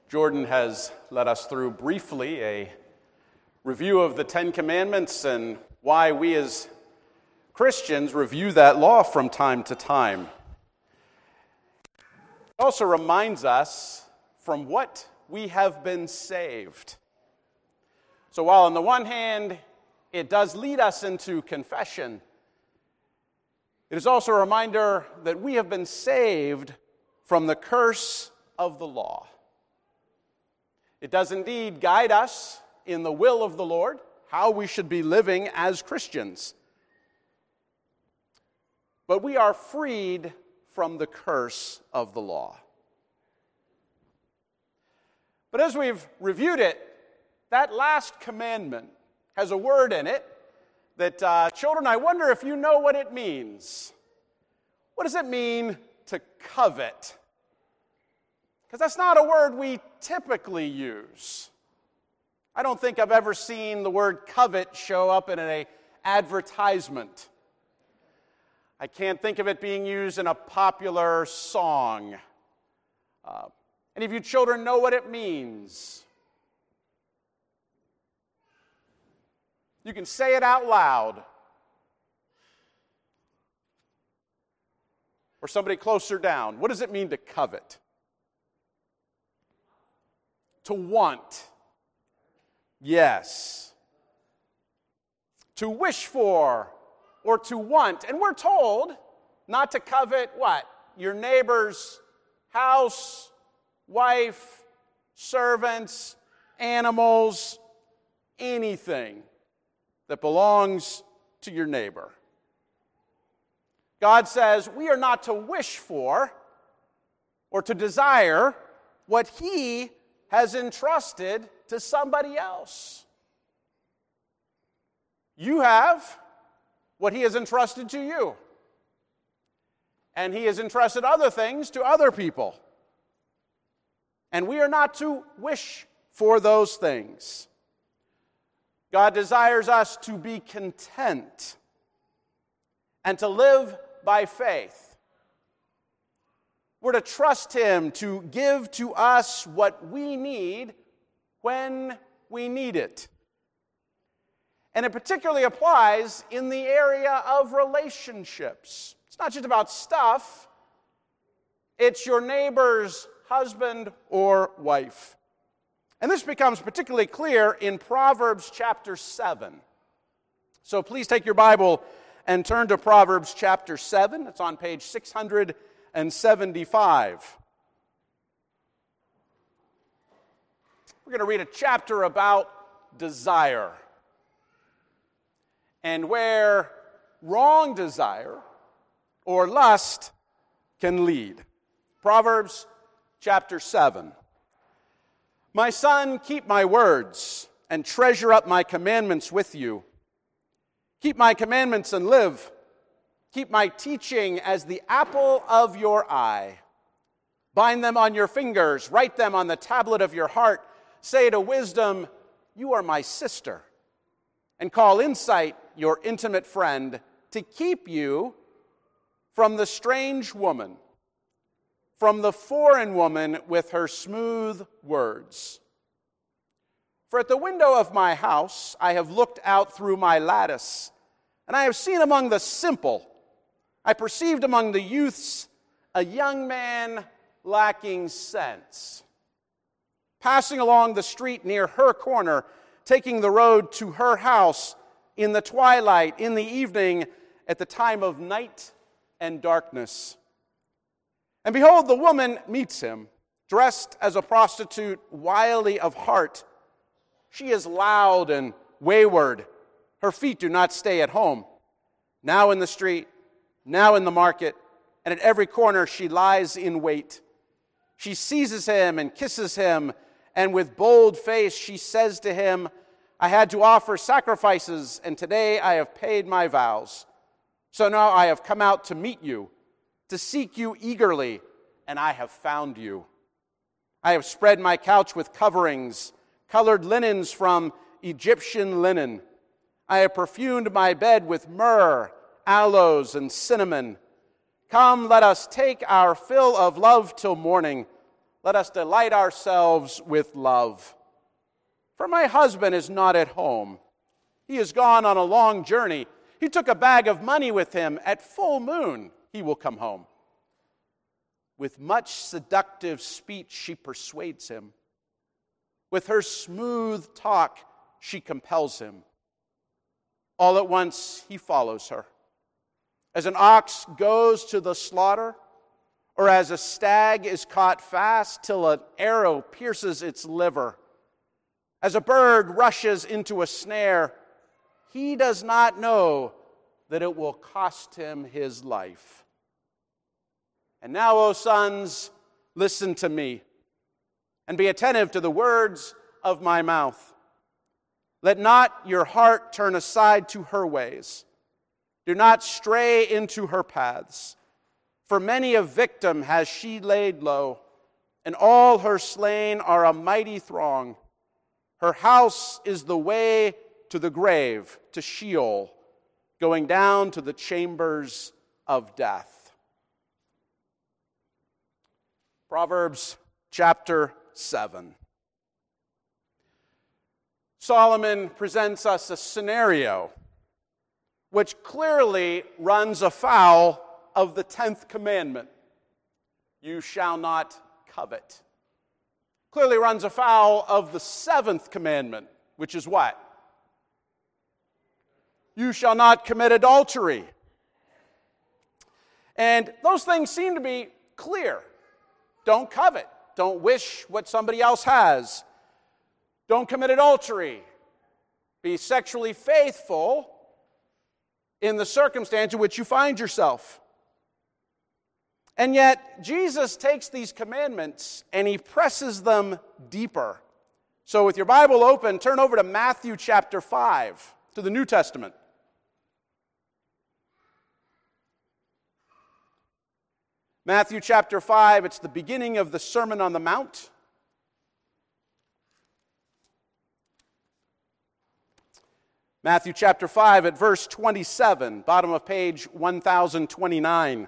Jordan has led us through briefly a review of the Ten Commandments and why we as Christians review that law from time to time. It also reminds us from what we have been saved. So while on the one hand, it does lead us into confession, it is also a reminder that we have been saved from the curse of the law. It does indeed guide us in the will of the Lord, how we should be living as Christians. But we are freed from the curse of the law. But as we've reviewed it, that last commandment has a word in it that, children, I wonder if you know what it means. What does it mean to covet? Because that's not a word we typically use. I don't think I've ever seen the word covet show up in an advertisement. I can't think of it being used in a popular song. Any of you children know what it means? You can say it out loud. Or somebody closer down. What does it mean to covet? To want. Yes. To wish for or to want. And we're told not to covet what? Your neighbor's house, wife, servants, animals, anything that belongs to your neighbor. God says we are not to wish for or to desire what He has entrusted to somebody else. You have what He has entrusted to you. And He has entrusted other things to other people. And we are not to wish for those things. God desires us to be content and to live by faith. We're to trust Him to give to us what we need when we need it. And it particularly applies in the area of relationships. It's not just about stuff. It's your neighbor's husband or wife. And this becomes particularly clear in Proverbs chapter 7. So please take your Bible and turn to Proverbs chapter 7. It's on page 675. We're going to read a chapter about desire and where wrong desire or lust can lead. Proverbs chapter 7. My son, keep my words and treasure up my commandments with you. Keep my commandments and live. Keep my teaching as the apple of your eye. Bind them on your fingers, write them on the tablet of your heart. Say to wisdom, you are my sister. And call insight your intimate friend to keep you from the strange woman, from the foreign woman with her smooth words. For at the window of my house I have looked out through my lattice, and I have seen among the simple, I perceived among the youths a young man lacking sense. Passing along the street near her corner, taking the road to her house in the twilight, in the evening, at the time of night and darkness. And behold, the woman meets him, dressed as a prostitute, wily of heart. She is loud and wayward. Her feet do not stay at home. Now in the street, now in the market, and at every corner she lies in wait. She seizes him and kisses him, and with bold face she says to him, I had to offer sacrifices, and today I have paid my vows. So now I have come out to meet you, to seek you eagerly, and I have found you. I have spread my couch with coverings, colored linens from Egyptian linen. I have perfumed my bed with myrrh, aloes, and cinnamon. Come, let us take our fill of love till morning. let us delight ourselves with love. For my husband is not at home. He has gone on a long journey. He took a bag of money with him. At full moon, he will come home. With much seductive speech, she persuades him. With her smooth talk, she compels him. All at once, he follows her. As an ox goes to the slaughter, or as a stag is caught fast till an arrow pierces its liver, as a bird rushes into a snare, he does not know that it will cost him his life. And now, O sons, listen to me, and be attentive to the words of my mouth. Let not your heart turn aside to her ways. Do not stray into her paths. For many a victim has she laid low, and all her slain are a mighty throng. Her house is the way to the grave, to Sheol, going down to the chambers of death. Proverbs chapter 7. Solomon presents us a scenario which clearly runs afoul of the 10th commandment. You shall not covet. Clearly runs afoul of the 7th commandment, which is what? You shall not commit adultery. And those things seem to be clear. Don't covet. Don't wish what somebody else has. Don't commit adultery. Be sexually faithful in the circumstance in which you find yourself. And yet, Jesus takes these commandments and he presses them deeper. So with your Bible open, turn over to Matthew chapter 5, to the New Testament. Matthew chapter 5, it's the beginning of the Sermon on the Mount. Matthew chapter 5 at verse 27, bottom of page 1029.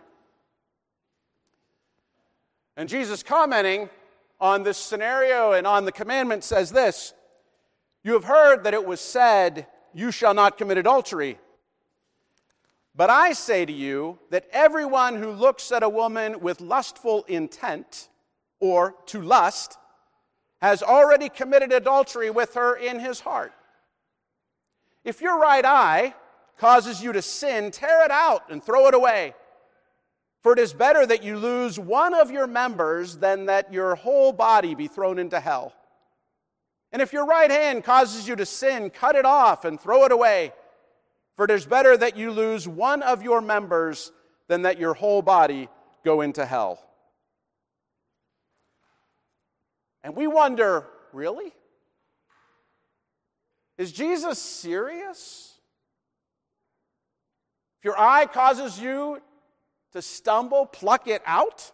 And Jesus, commenting on this scenario and on the commandment, says this: You have heard that it was said, you shall not commit adultery. But I say to you that everyone who looks at a woman with lustful intent, or to lust, has already committed adultery with her in his heart. If your right eye causes you to sin, tear it out and throw it away. For it is better that you lose one of your members than that your whole body be thrown into hell. And if your right hand causes you to sin, cut it off and throw it away. For it is better that you lose one of your members than that your whole body go into hell. And we wonder, really? Is Jesus serious? If your eye causes you to stumble, pluck it out?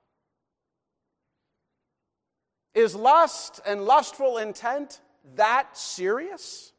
Is lust and lustful intent that serious?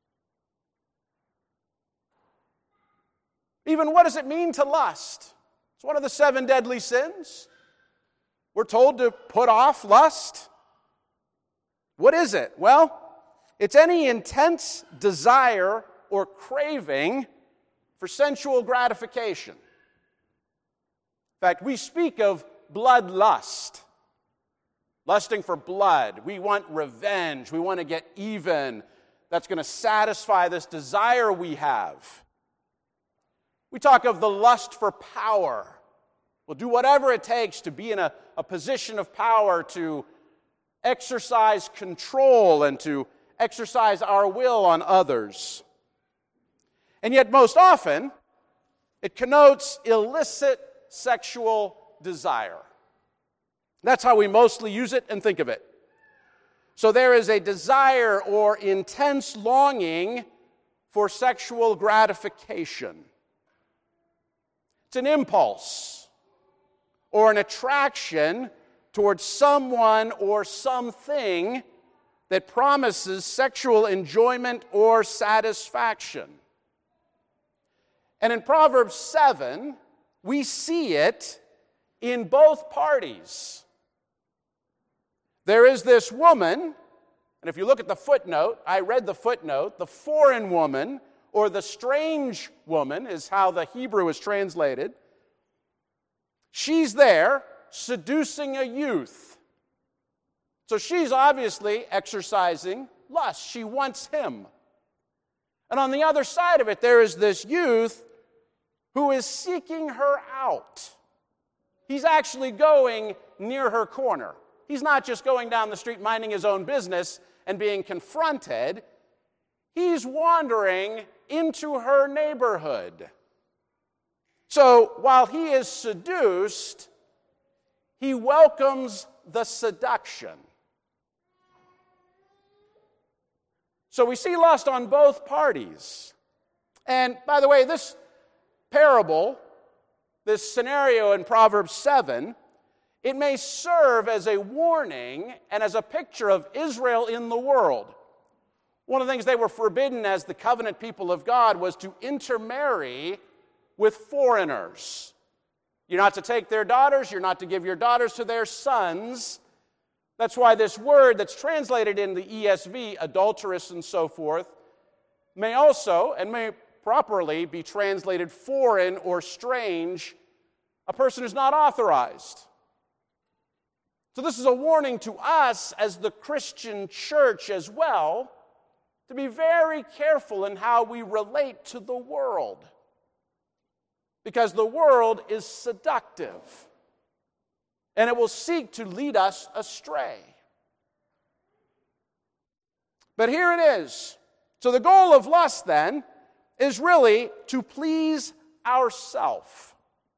Even what does it mean to lust? It's one of the 7 deadly sins. We're told to put off lust. What is it? Well, it's any intense desire or craving for sensual gratification. In fact, we speak of bloodlust, lusting for blood. We want revenge. We want to get even. That's going to satisfy this desire we have. We talk of the lust for power. We'll do whatever it takes to be in a position of power, to exercise control and to exercise our will on others. And yet, most often, it connotes illicit sexual desire. That's how we mostly use it and think of it. So there is a desire or intense longing for sexual gratification. It's an impulse or an attraction towards someone or something that promises sexual enjoyment or satisfaction. And in Proverbs 7, we see it in both parties. There is this woman, and if you look at the footnote, I read the footnote, the foreign woman, or the strange woman is how the Hebrew is translated. She's there seducing a youth. So she's obviously exercising lust. She wants him. And on the other side of it, there is this youth who is seeking her out. He's actually going near her corner. He's not just going down the street minding his own business and being confronted. He's wandering into her neighborhood. So while he is seduced, he welcomes the seduction. So we see lust on both parties. And by the way, this parable, this scenario in Proverbs 7, it may serve as a warning and as a picture of Israel in the world. One of the things they were forbidden as the covenant people of God was to intermarry with foreigners. You're not to take their daughters, you're not to give your daughters to their sons. That's why this word that's translated in the ESV, adulterous and so forth, may also, and may properly be translated foreign or strange, a person who's not authorized. So this is a warning to us as the Christian church as well, to be very careful in how we relate to the world. Because the world is seductive, and it will seek to lead us astray. But here it is. So the goal of lust, then, is really to please ourself.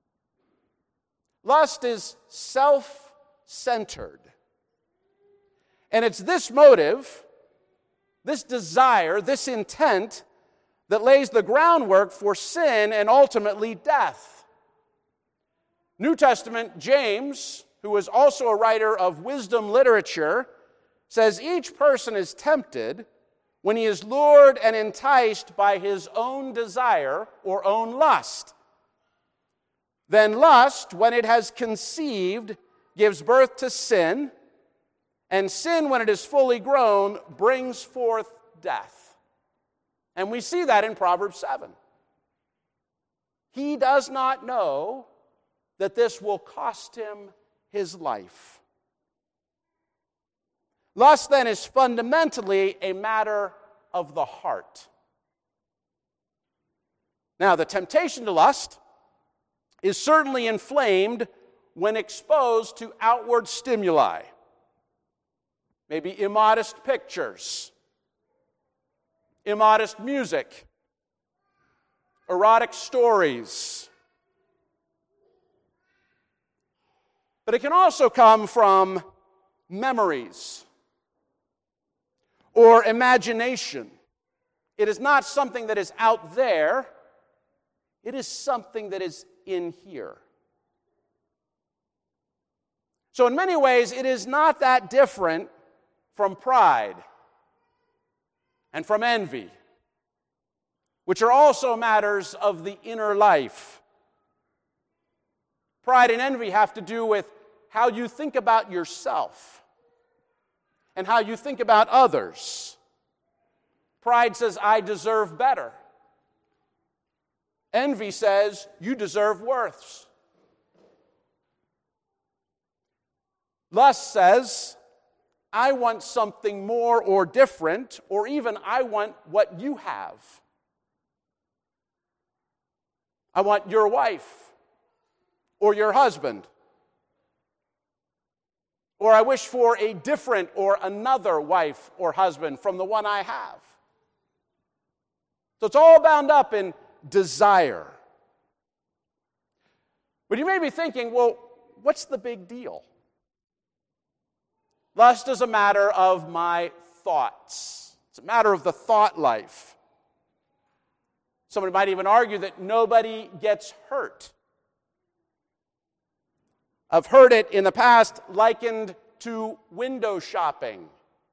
Lust is self-centered. And it's this motive, this desire, this intent, that lays the groundwork for sin and ultimately death. New Testament, James, who was also a writer of wisdom literature, says each person is tempted when he is lured and enticed by his own desire or own lust. Then lust, when it has conceived, gives birth to sin, and sin, when it is fully grown, brings forth death. And we see that in Proverbs 7. He does not know that this will cost him his life. Lust, then, is fundamentally a matter of the heart. Now, the temptation to lust is certainly inflamed when exposed to outward stimuli. Maybe immodest pictures, immodest music, erotic stories. But it can also come from memories or imagination. It is not something that is out there. It is something that is in here. So in many ways, it is not that different from pride and from envy, which are also matters of the inner life. Pride and envy have to do with how you think about yourself and how you think about others. Pride says, I deserve better. Envy says, you deserve worse. Lust says, I want something more or different, or even I want what you have. I want your wife or your husband. Or I wish for a different or another wife or husband from the one I have. So it's all bound up in desire. But you may be thinking, well, what's the big deal? Lust is a matter of my thoughts. It's a matter of the thought life. Somebody might even argue that nobody gets hurt. I've heard it in the past likened to window shopping.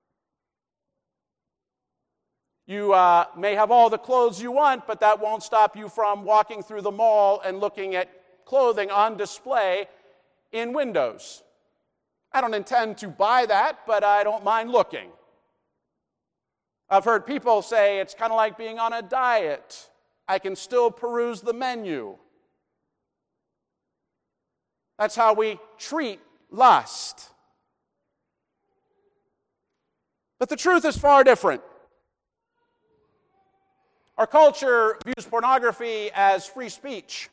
You may have all the clothes you want, but that won't stop you from walking through the mall and looking at clothing on display in windows. I don't intend to buy that, but I don't mind looking. I've heard people say it's kind of like being on a diet. I can still peruse the menu. That's how we treat lust. But the truth is far different. Our culture views pornography as free speech.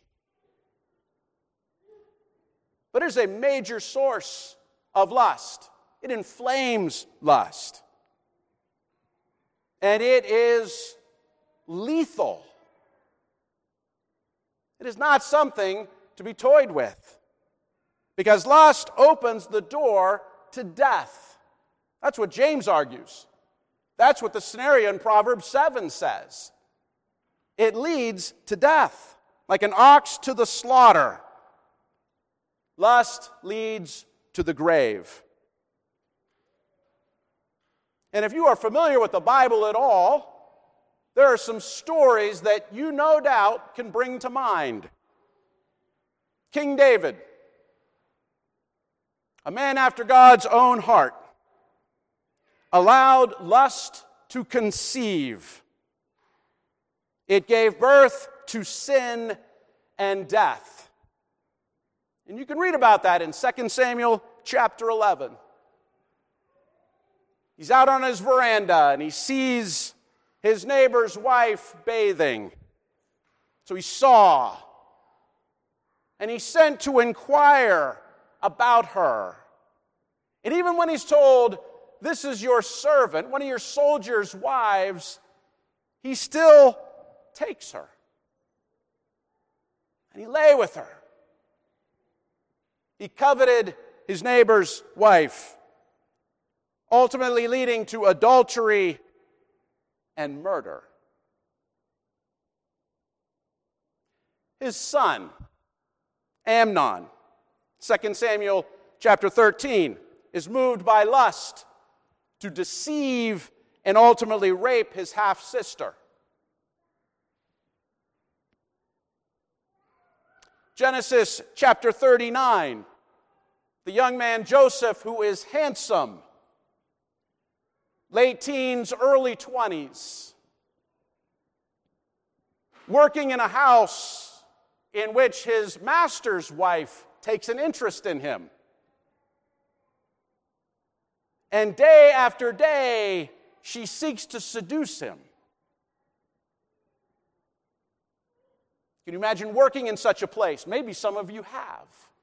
But it is a major source of lust. It inflames lust. And it is lethal. It is not something to be toyed with. Because lust opens the door to death. That's what James argues. That's what the scenario in Proverbs 7 says. It leads to death, like an ox to the slaughter. Lust leads to the grave. And if you are familiar with the Bible at all, there are some stories that you no doubt can bring to mind. King David, a man after God's own heart, allowed lust to conceive. It gave birth to sin and death. And you can read about that in 2 Samuel chapter 11. He's out on his veranda and he sees his neighbor's wife bathing. So he saw. And he sent to inquire about her. And even when he's told, "This is your servant," one of your soldiers' wives, he still takes her. And he lay with her. He coveted his neighbor's wife, ultimately leading to adultery and murder. His son, Amnon, 2 Samuel chapter 13, is moved by lust to deceive and ultimately rape his half-sister. Genesis chapter 39, the young man Joseph, who is handsome, late teens, early 20s, working in a house in which his master's wife takes an interest in him. And day after day, she seeks to seduce him. Can you imagine working in such a place? Maybe some of you have.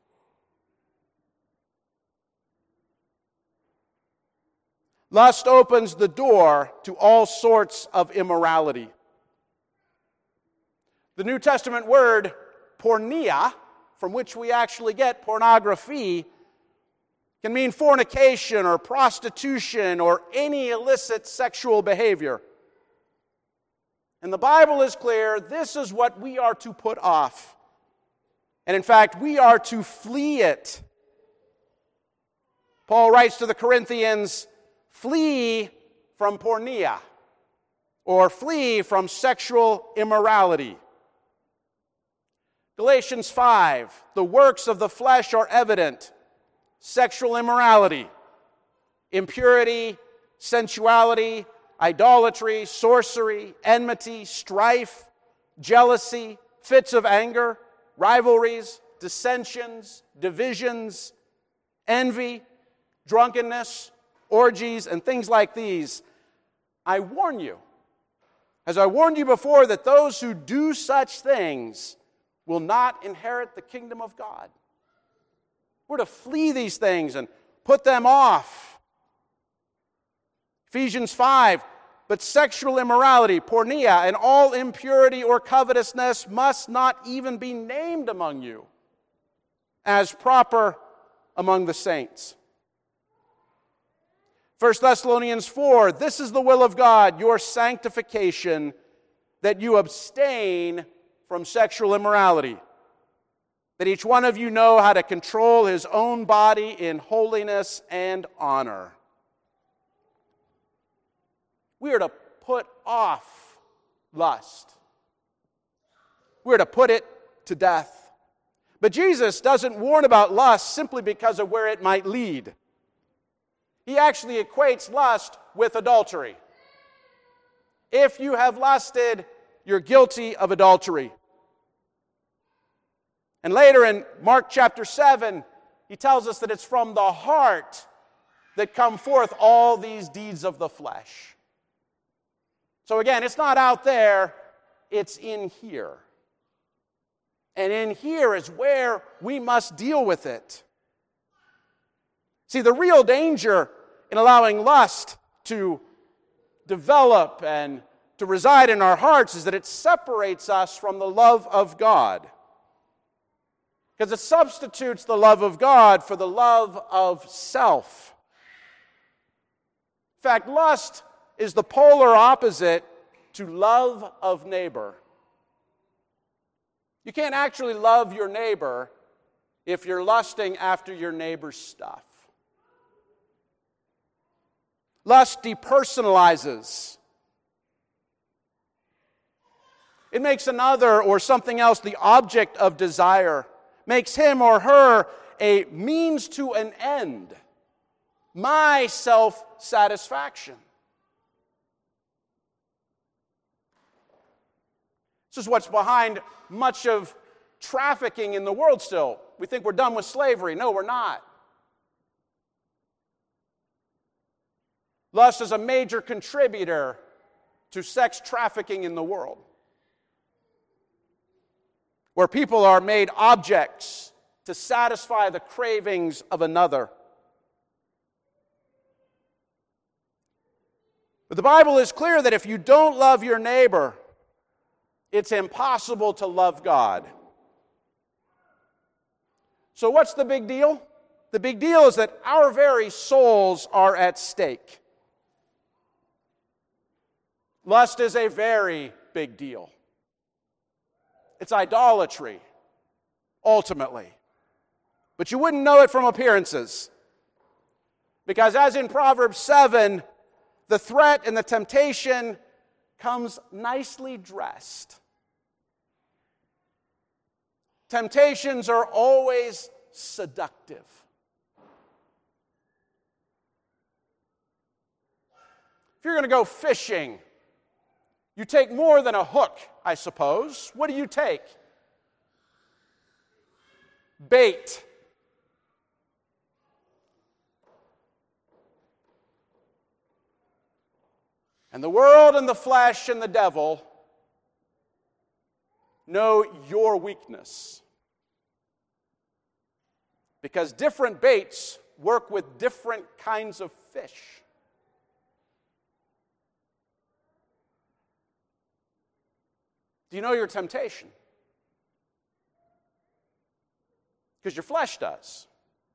Lust opens the door to all sorts of immorality. The New Testament word porneia, from which we actually get pornography, can mean fornication or prostitution or any illicit sexual behavior. And the Bible is clear, this is what we are to put off. And in fact, we are to flee it. Paul writes to the Corinthians, "Flee from porneia," or flee from sexual immorality. Galatians 5, the works of the flesh are evident: sexual immorality, impurity, sensuality, idolatry, sorcery, enmity, strife, jealousy, fits of anger, rivalries, dissensions, divisions, envy, drunkenness, orgies, and things like these. I warn you, as I warned you before, that those who do such things will not inherit the kingdom of God. We're to flee these things and put them off. Ephesians 5, but sexual immorality, porneia, and all impurity or covetousness must not even be named among you as proper among the saints. 1 Thessalonians 4, this is the will of God, your sanctification, that you abstain from sexual immorality, that each one of you know how to control his own body in holiness and honor. We are to put off lust. We are to put it to death. But Jesus doesn't warn about lust simply because of where it might lead. He actually equates lust with adultery. If you have lusted, you're guilty of adultery. And later in Mark chapter 7, he tells us that it's from the heart that come forth all these deeds of the flesh. So again, it's not out there, it's in here. And in here is where we must deal with it. See, the real danger in allowing lust to develop and to reside in our hearts is that it separates us from the love of God. Because it substitutes the love of God for the love of self. In fact, lust is the polar opposite to love of neighbor. You can't actually love your neighbor if you're lusting after your neighbor's stuff. Lust depersonalizes. It makes another or something else the object of desire, makes him or her a means to an end, my self-satisfaction. This is what's behind much of trafficking in the world still. We think we're done with slavery. No, we're not. Lust is a major contributor to sex trafficking in the world, where people are made objects to satisfy the cravings of another. But the Bible is clear that if you don't love your neighbor, it's impossible to love God. So what's the big deal? The big deal is that our very souls are at stake. Lust is a very big deal. It's idolatry, ultimately. But you wouldn't know it from appearances. Because as in Proverbs 7, the threat and the temptation comes nicely dressed. Temptations are always seductive. If you're going to go fishing, you take more than a hook, I suppose. What do you take? Bait. And the world and the flesh and the devil know your weakness. Because different baits work with different kinds of fish. Do you know your temptation? Because your flesh does.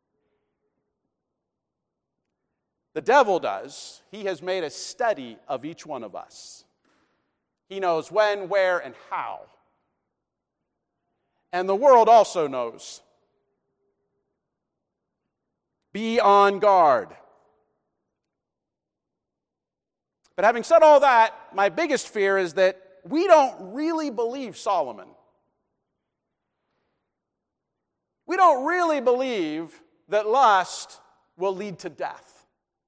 The devil does. He has made a study of each one of us. He knows when, where, and how. And the world also knows. Be on guard. But having said all that, my biggest fear is that we don't really believe Solomon. We don't really believe that lust will lead to death.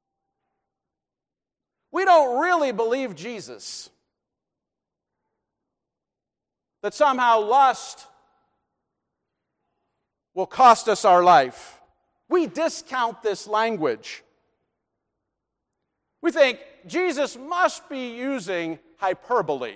We don't really believe Jesus. That somehow lust will cost us our life. We discount this language. We think Jesus must be using hyperbole.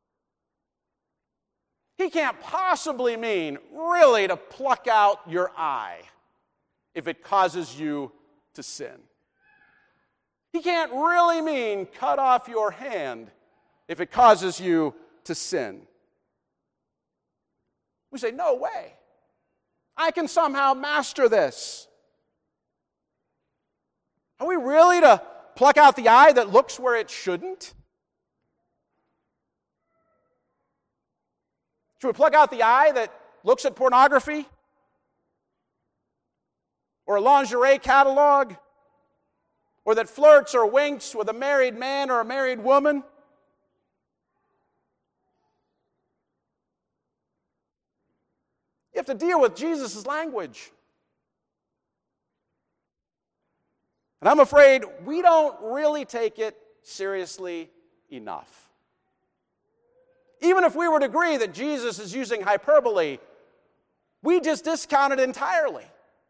He can't possibly mean really to pluck out your eye if it causes you to sin. He can't really mean cut off your hand if it causes you to sin. We say, no way. I can somehow master this. Are we really to pluck out the eye that looks where it shouldn't? Should we pluck out the eye that looks at pornography? Or a lingerie catalog? Or that flirts or winks with a married man or a married woman? You have to deal with Jesus' language. And I'm afraid we don't really take it seriously enough. Even if we were to agree that Jesus is using hyperbole, we just discount it entirely.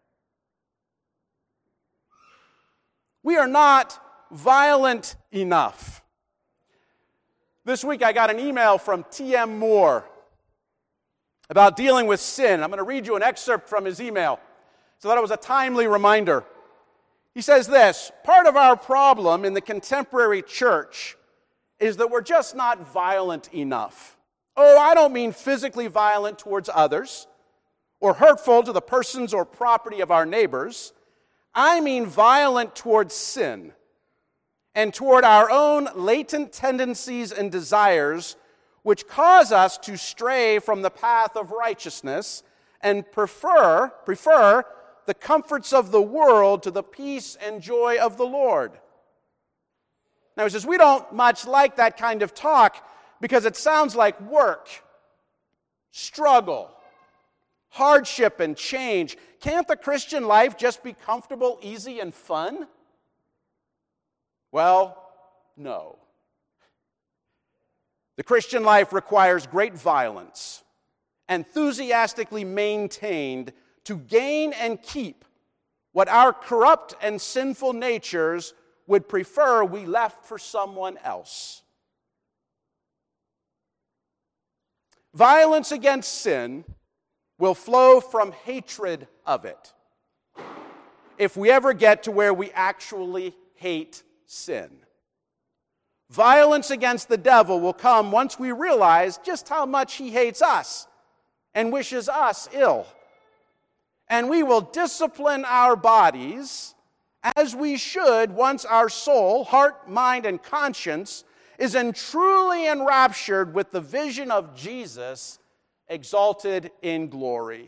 We are not violent enough. This week I got an email from T.M. Moore about dealing with sin. I'm going to read you an excerpt from his email so that it was a timely reminder. He says this: part of our problem in the contemporary church is that we're just not violent enough. Oh, I don't mean physically violent towards others or hurtful to the persons or property of our neighbors. I mean violent towards sin and toward our own latent tendencies and desires which cause us to stray from the path of righteousness and prefer the comforts of the world to the peace and joy of the Lord. Now he says, we don't much like that kind of talk because it sounds like work, struggle, hardship, and change. Can't the Christian life just be comfortable, easy, and fun? Well, no. The Christian life requires great violence, enthusiastically maintained to gain and keep what our corrupt and sinful natures would prefer we left for someone else. Violence against sin will flow from hatred of it, if we ever get to where we actually hate sin. Violence against the devil will come once we realize just how much he hates us and wishes us ill. And we will discipline our bodies as we should once our soul, heart, mind, and conscience is truly enraptured with the vision of Jesus exalted in glory.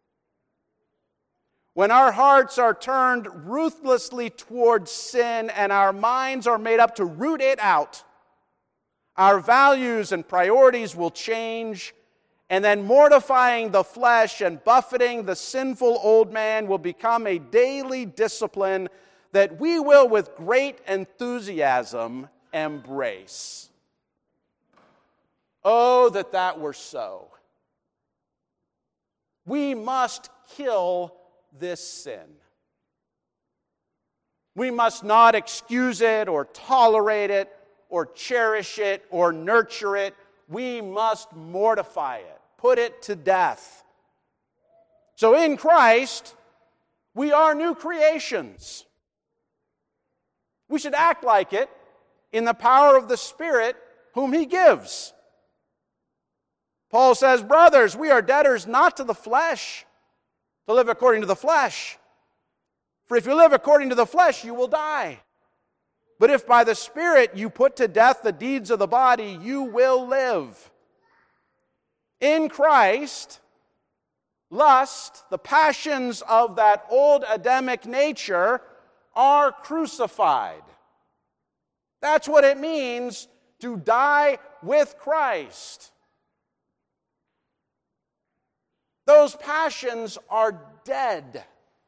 When our hearts are turned ruthlessly towards sin and our minds are made up to root it out, our values and priorities will change, and then mortifying the flesh and buffeting the sinful old man will become a daily discipline that we will with great enthusiasm embrace. Oh, that were so. We must kill this sin. We must not excuse it or tolerate it or cherish it or nurture it. We must mortify it, put it to death. So in Christ, we are new creations. We should act like it in the power of the Spirit whom He gives. Paul says, brothers, we are debtors not to the flesh, to live according to the flesh. For if you live according to the flesh, you will die. But if by the Spirit you put to death the deeds of the body, you will live. In Christ, lust, the passions of that old Adamic nature, are crucified. That's what it means to die with Christ. Those passions are dead.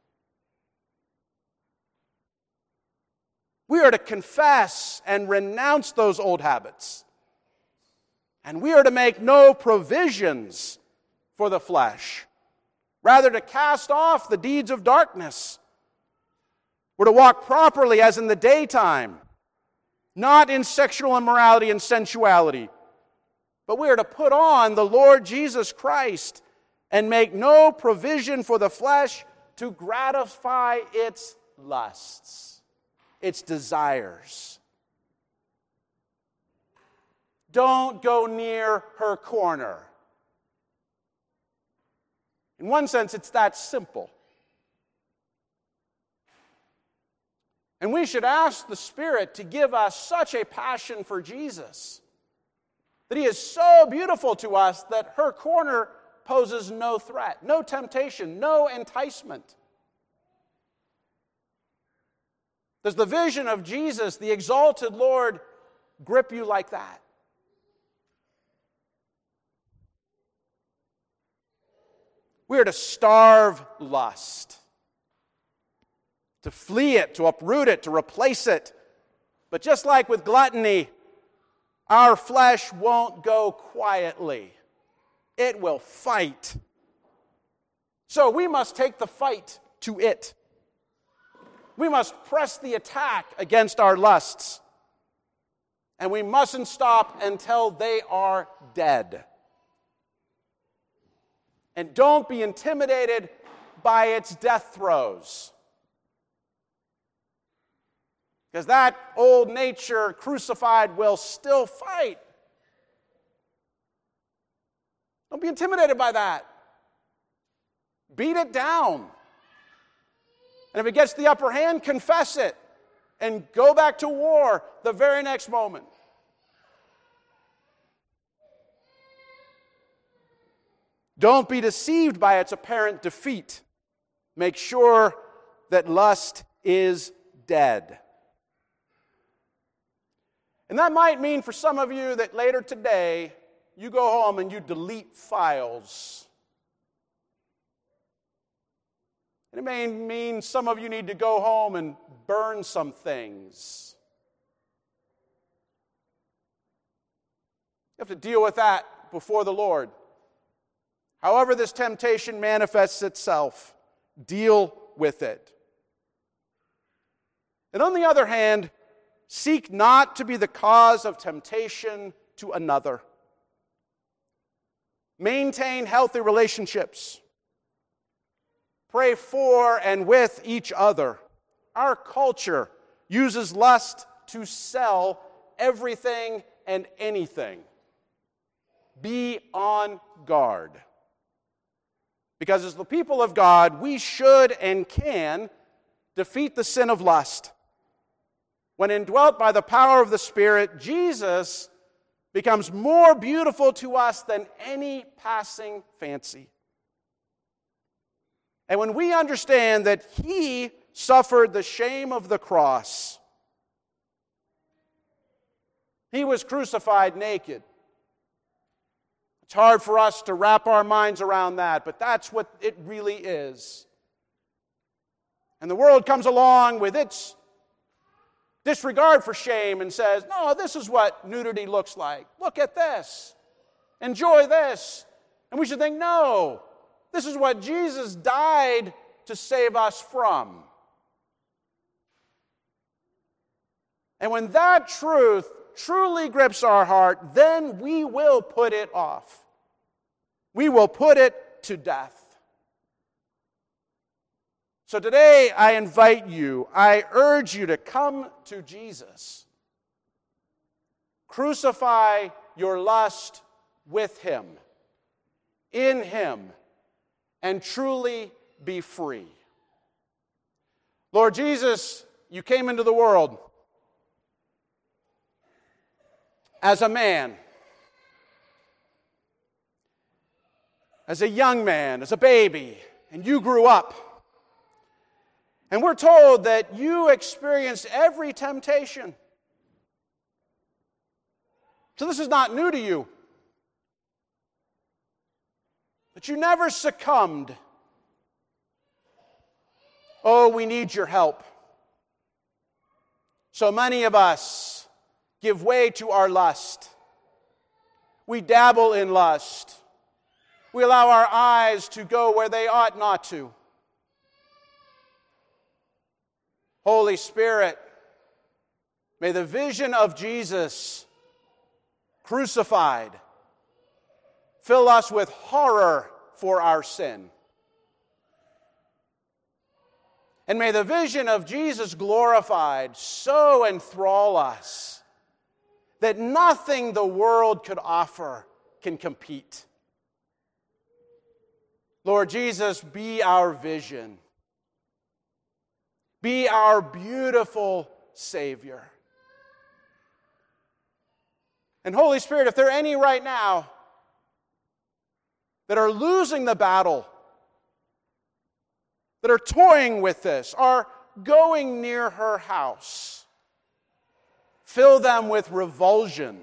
We are to confess and renounce those old habits. And we are to make no provisions for the flesh. Rather, to cast off the deeds of darkness. We're to walk properly as in the daytime, not in sexual immorality and sensuality. But we are to put on the Lord Jesus Christ and make no provision for the flesh to gratify its lusts, its desires. Don't go near her corner. In one sense, it's that simple. And we should ask the Spirit to give us such a passion for Jesus, that He is so beautiful to us that her corner poses no threat, no temptation, no enticement. Does the vision of Jesus, the exalted Lord, grip you like that? We are to starve lust. to flee it, to uproot it, to replace it. But just like with gluttony, our flesh won't go quietly. It will fight. So we must take the fight to it. We must press the attack against our lusts. And we mustn't stop until they are dead. And don't be intimidated by its death throes. Because that old nature crucified will still fight. Don't be intimidated by that. Beat it down. And if it gets the upper hand, confess it. And go back to war the very next moment. Don't be deceived by its apparent defeat. Make sure that lust is dead. And that might mean for some of you that later today, you go home and you delete files. And it may mean some of you need to go home and burn some things. You have to deal with that before the Lord. However this temptation manifests itself, deal with it. And on the other hand, seek not to be the cause of temptation to another. Maintain healthy relationships. Pray for and with each other. Our culture uses lust to sell everything and anything. Be on guard. Because as the people of God, we should and can defeat the sin of lust. When indwelt by the power of the Spirit, Jesus becomes more beautiful to us than any passing fancy. And when we understand that He suffered the shame of the cross, He was crucified naked. It's hard for us to wrap our minds around that, but that's what it really is. And the world comes along with its disregard for shame and says, no, this is what nudity looks like. Look at this. Enjoy this. And we should think, no, this is what Jesus died to save us from. And when that truth truly grips our heart, then we will put it off. We will put it to death. So today I invite you, I urge you to come to Jesus. Crucify your lust with Him, in Him, and truly be free. Lord Jesus, you came into the world as a man, as a young man, as a baby, and you grew up. And we're told that you experienced every temptation. So this is not new to you. But you never succumbed. Oh, we need your help. So many of us give way to our lust. We dabble in lust. We allow our eyes to go where they ought not to. Holy Spirit, may the vision of Jesus crucified fill us with horror for our sin. And may the vision of Jesus glorified so enthrall us that nothing the world could offer can compete. Lord Jesus, be our vision. Be our beautiful Savior. And Holy Spirit, if there are any right now that are losing the battle, that are toying with this, are going near her house, fill them with revulsion.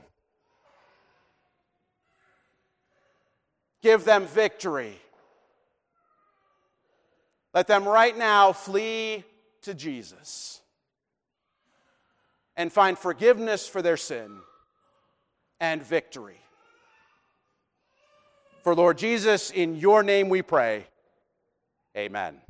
Give them victory. Let them right now flee to Jesus and find forgiveness for their sin and victory. For Lord Jesus, in your name we pray. Amen.